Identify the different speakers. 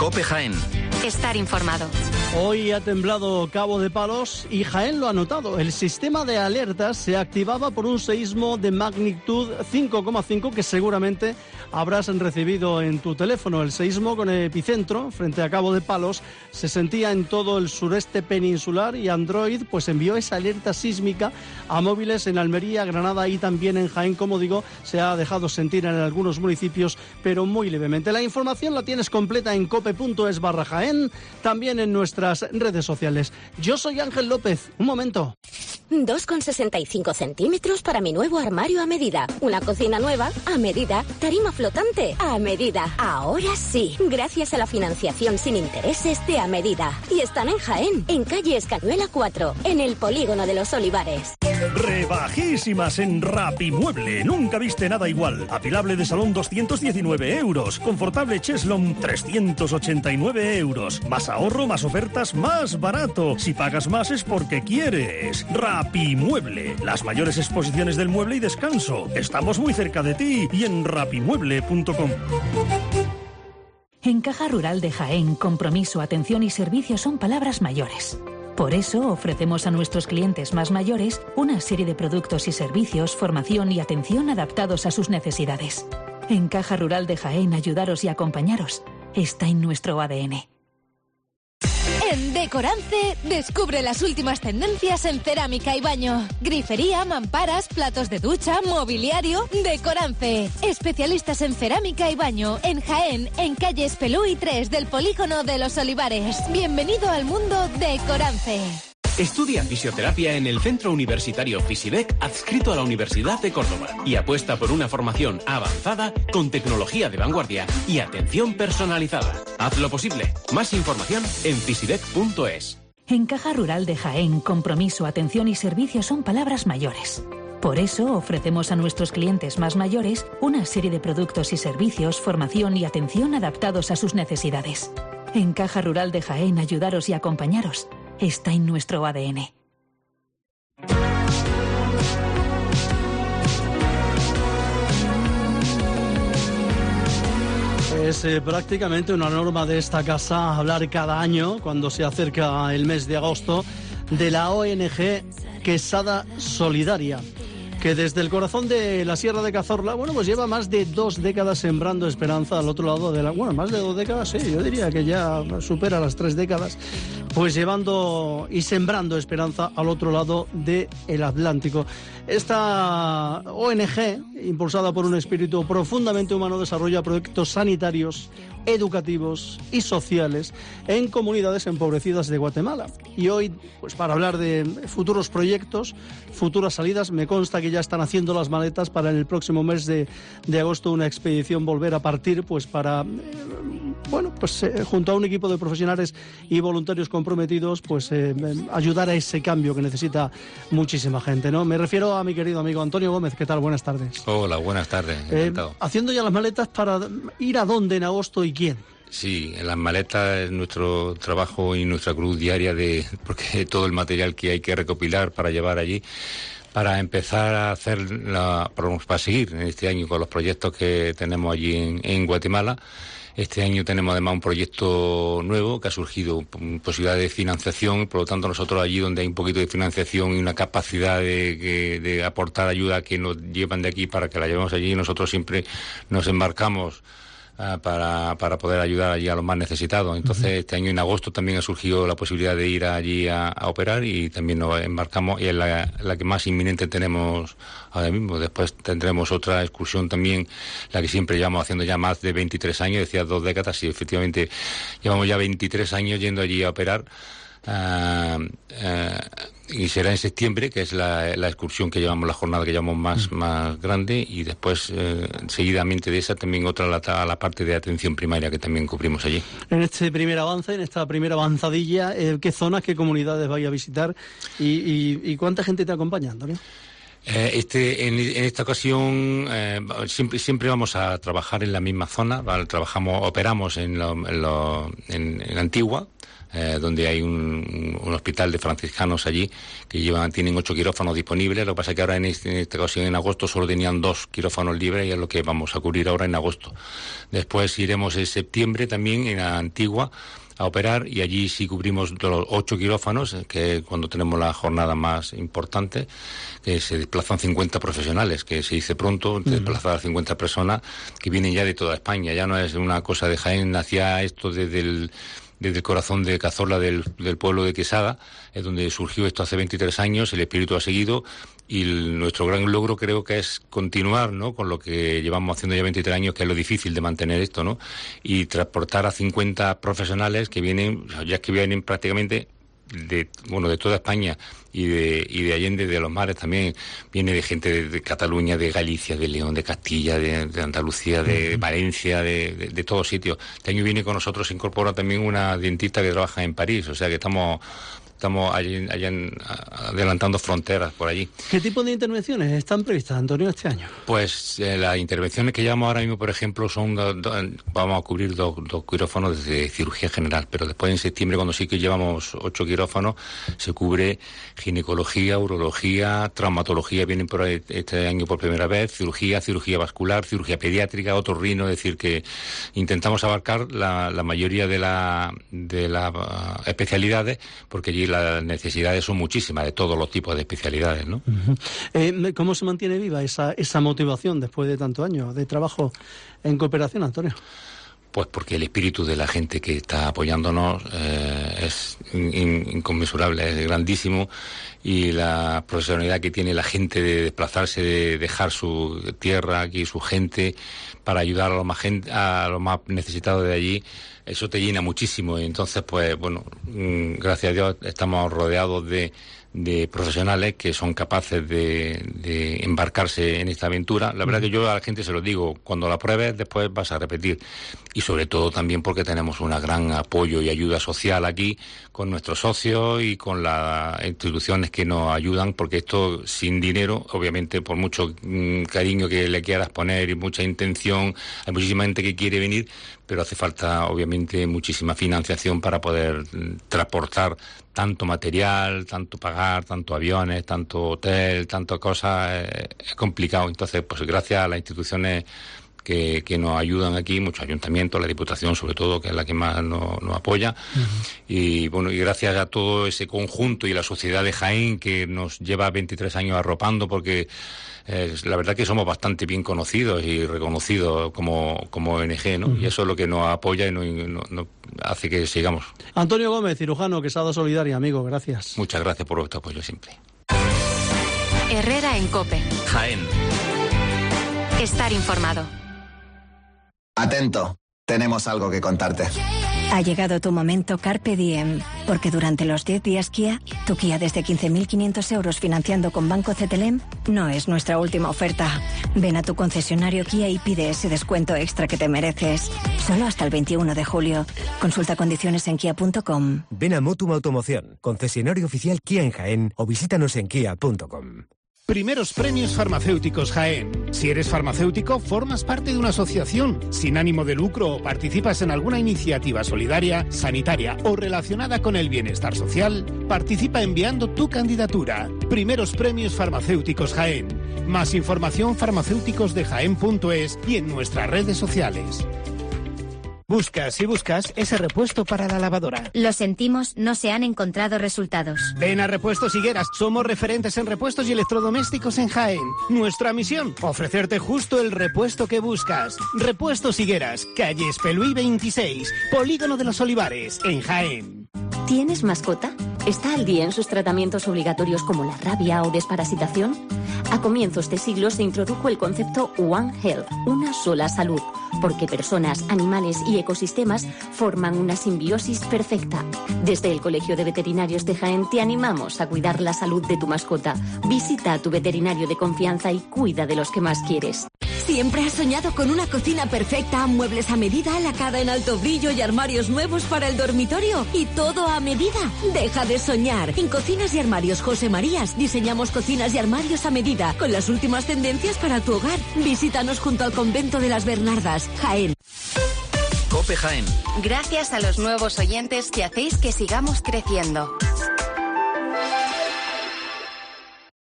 Speaker 1: COPE Jaén.
Speaker 2: Estar informado.
Speaker 3: Hoy ha temblado Cabo de Palos y Jaén lo ha notado. El sistema de alertas se activaba por un seísmo de magnitud 5,5 que seguramente habrás recibido en tu teléfono. El seísmo con epicentro frente a Cabo de Palos se sentía en todo el sureste peninsular y Android pues envió esa alerta sísmica a móviles en Almería, Granada y también en Jaén. Como digo, se ha dejado sentir en algunos municipios, pero muy levemente. La información la tienes completa en cope.es/Jaén, también en nuestras redes sociales. Yo soy Ángel López. Un momento.
Speaker 4: 2,65 centímetros para mi nuevo armario a medida. Una cocina nueva a medida. Tarima flotante a medida. Ahora sí, gracias a la financiación sin intereses de A Medida. Y están en Jaén, en calle Escañuela 4, en el Polígono de los Olivares.
Speaker 5: Rebajísimas en Rapimueble. Nunca viste nada igual. Apilable de salón 219 euros. Confortable cheslón 389 euros. Más ahorro, más ofertas, más barato. Si pagas más es porque quieres. Rapimueble. Las mayores exposiciones del mueble y descanso. Estamos muy cerca de ti y en rapimueble.com.
Speaker 6: En Caja Rural de Jaén, compromiso, atención y servicio son palabras mayores. Por eso ofrecemos a nuestros clientes más mayores una serie de productos y servicios, formación y atención adaptados a sus necesidades. En Caja Rural de Jaén, ayudaros y acompañaros está en nuestro ADN.
Speaker 7: En Decorance, descubre las últimas tendencias en cerámica y baño. Grifería, mamparas, platos de ducha, mobiliario. Decorance. Especialistas en cerámica y baño. En Jaén, en calle Espelú y 3 del Polígono de los Olivares. Bienvenido al mundo Decorance.
Speaker 8: Estudia fisioterapia en el Centro Universitario Fisidec, adscrito a la Universidad de Córdoba, y apuesta por una formación avanzada con tecnología de vanguardia y atención personalizada. Haz lo posible. Más información en fisidec.es.
Speaker 6: En Caja Rural de Jaén, compromiso, atención y servicio son palabras mayores. Por eso ofrecemos a nuestros clientes más mayores una serie de productos y servicios, formación y atención adaptados a sus necesidades. En Caja Rural de Jaén, ayudaros y acompañaros está en nuestro ADN.
Speaker 3: Es prácticamente una norma de esta casa hablar cada año, cuando se acerca el mes de agosto, de la ONG Quesada Solidaria, que desde el corazón de la Sierra de Cazorla, bueno, pues lleva más de 2 décadas sembrando esperanza al otro lado de la... Bueno, más de 2 décadas, sí, yo diría que ya supera las 3 décadas, pues llevando y sembrando esperanza al otro lado del Atlántico. Esta ONG, impulsada por un espíritu profundamente humano, desarrolla proyectos sanitarios, educativos y sociales en comunidades empobrecidas de Guatemala. Y hoy, pues para hablar de futuros proyectos, futuras salidas, me consta que ya están haciendo las maletas para en el próximo mes de agosto una expedición volver a partir, pues para, junto a un equipo de profesionales y voluntarios comprometidos, pues ayudar a ese cambio que necesita muchísima gente, ¿no? Me refiero a mi querido amigo Antonio Gómez. ¿Qué tal? Buenas tardes.
Speaker 9: Hola, buenas tardes. Encantado.
Speaker 3: Haciendo ya las maletas para ir a dónde en agosto y quién.
Speaker 9: Sí, en las maletas es nuestro trabajo y nuestra cruz diaria, porque todo el material que hay que recopilar para llevar allí, para empezar a para seguir en este año con los proyectos que tenemos allí en Guatemala. Este año tenemos además un proyecto nuevo que ha surgido, posibilidad de financiación, por lo tanto nosotros allí donde hay un poquito de financiación y una capacidad de aportar ayuda que nos llevan de aquí para que la llevemos allí, nosotros siempre nos embarcamos para poder ayudar allí a los más necesitados. Entonces, este año en agosto también ha surgido la posibilidad de ir allí a operar y también nos embarcamos, y es la que más inminente tenemos ahora mismo. Después tendremos otra excursión también, la que siempre llevamos haciendo ya más de 23 años, decía 2 décadas, y efectivamente llevamos ya 23 años yendo allí a operar. Y será en septiembre, que es la excursión que llevamos, la jornada que llevamos más grande, y después seguidamente de esa también otra a la parte de atención primaria que también cubrimos allí. En este primer avance, en esta primera avanzadilla, ¿qué zonas, qué comunidades vais a visitar y cuánta gente te acompaña, Antonio? En esta ocasión siempre vamos a trabajar en la misma zona, ¿vale? Operamos en Antigua, donde hay un hospital de franciscanos allí que tienen 8 quirófanos disponibles. Lo que pasa es que ahora en esta ocasión, en agosto, solo tenían 2 quirófanos libres y es lo que vamos a cubrir ahora en agosto. Después iremos en septiembre también en Antigua a operar, y allí sí cubrimos los 8 quirófanos, que es cuando tenemos la jornada más importante, que se desplazan 50 profesionales, que se dice pronto, desplazar a 50 personas que vienen ya de toda España. Ya no es una cosa de Jaén, hacía esto desde el corazón de Cazorla, del pueblo de Quesada, es donde surgió esto hace 23 años, el espíritu ha seguido, y nuestro gran logro creo que es continuar, ¿no?, con lo que llevamos haciendo ya 23 años, que es lo difícil de mantener esto, ¿no?, y transportar a 50 profesionales que vienen prácticamente de toda España y de Allende, de los mares también. Viene de gente de Cataluña, de Galicia, de León, de Castilla, de Andalucía, de Valencia, de todos sitios. Este año viene con nosotros, se incorpora también una dentista que trabaja en París, o sea que estamos allí adelantando fronteras por allí.
Speaker 3: ¿Qué tipo de intervenciones están previstas, Antonio, este año?
Speaker 9: Pues las intervenciones que llevamos ahora mismo, por ejemplo, son vamos a cubrir dos quirófanos de cirugía general, pero después en septiembre, cuando sí que llevamos 8 quirófanos, se cubre ginecología, urología, traumatología, vienen por este año por primera vez, cirugía vascular, cirugía pediátrica, otorrino, es decir, que intentamos abarcar la mayoría de las especialidades, porque allí las necesidades son muchísimas, de todos los tipos de especialidades, ¿no?
Speaker 3: ¿Cómo se mantiene viva esa motivación después de tantos años de trabajo en cooperación, Antonio?
Speaker 9: Pues porque el espíritu de la gente que está apoyándonos es inconmensurable, es grandísimo, y la profesionalidad que tiene la gente de desplazarse, de dejar su tierra aquí, su gente, para ayudar a los más necesitados de allí, eso te llena muchísimo. Y entonces, pues bueno, gracias a Dios estamos rodeados de profesionales que son capaces de embarcarse en esta aventura. La verdad que yo a la gente se lo digo, cuando la pruebes después vas a repetir, y sobre todo también porque tenemos un gran apoyo y ayuda social aquí con nuestros socios y con las instituciones que nos ayudan, porque esto sin dinero, obviamente, por mucho cariño que le quieras poner y mucha intención, hay muchísima gente que quiere venir, pero hace falta obviamente muchísima financiación para poder transportar tanto material, tanto pagar, tanto aviones, tanto hotel, tanto cosas, es complicado. Entonces, pues gracias a las instituciones que nos ayudan aquí, muchos ayuntamientos, la Diputación sobre todo, que es la que más nos apoya, y bueno, y gracias a todo ese conjunto y la sociedad de Jaén, que nos lleva 23 años arropando, porque la verdad que somos bastante bien conocidos y reconocidos como ONG, ¿no? Y eso es lo que nos apoya y nos hace que sigamos.
Speaker 3: Antonio Gómez, cirujano, Quesada Solidaria, amigo, gracias.
Speaker 9: Muchas gracias por vuestro apoyo siempre.
Speaker 1: Herrera en COPE.
Speaker 2: Jaén.
Speaker 1: Estar informado.
Speaker 10: Atento, tenemos algo que contarte.
Speaker 11: Ha llegado tu momento Carpe Diem, porque durante los 10 días Kia, tu Kia desde 15.500 euros financiando con Banco CTLM no es nuestra última oferta. Ven a tu concesionario Kia y pide ese descuento extra que te mereces. Solo hasta el 21 de julio. Consulta condiciones en kia.com.
Speaker 12: Ven a Motum Automoción, concesionario oficial Kia en Jaén, o visítanos en kia.com.
Speaker 13: Primeros premios farmacéuticos Jaén. Si eres farmacéutico, formas parte de una asociación sin ánimo de lucro o participas en alguna iniciativa solidaria, sanitaria o relacionada con el bienestar social, participa enviando tu candidatura. Primeros premios farmacéuticos Jaén. Más información farmacéuticosdejaén.es y en nuestras redes sociales. Buscas y buscas ese repuesto para la lavadora.
Speaker 14: Lo sentimos, no se han encontrado resultados.
Speaker 13: Ven a Repuestos Higueras. Somos referentes en repuestos y electrodomésticos en Jaén. Nuestra misión, ofrecerte justo el repuesto que buscas. Repuestos Higueras, calle Espelúi 26, Polígono de los Olivares, en Jaén.
Speaker 4: ¿Tienes mascota? ¿Está al día en sus tratamientos obligatorios como la rabia o desparasitación? A comienzos de siglo se introdujo el concepto One Health, una sola salud, porque personas, animales y ecosistemas forman una simbiosis perfecta. Desde el Colegio de Veterinarios de Jaén te animamos a cuidar la salud de tu mascota. Visita a tu veterinario de confianza y cuida de los que más quieres.
Speaker 15: ¿Siempre has soñado con una cocina perfecta, muebles a medida, lacada en alto brillo y armarios nuevos para el dormitorio? ¿Y todo a medida? Deja de soñar. En Cocinas y Armarios José Marías diseñamos cocinas y armarios a medida con las últimas tendencias para tu hogar. Visítanos junto al convento de las Bernardas, Jaén.
Speaker 2: COPE COPE Jaén.
Speaker 1: Gracias a los nuevos oyentes que hacéis que sigamos creciendo.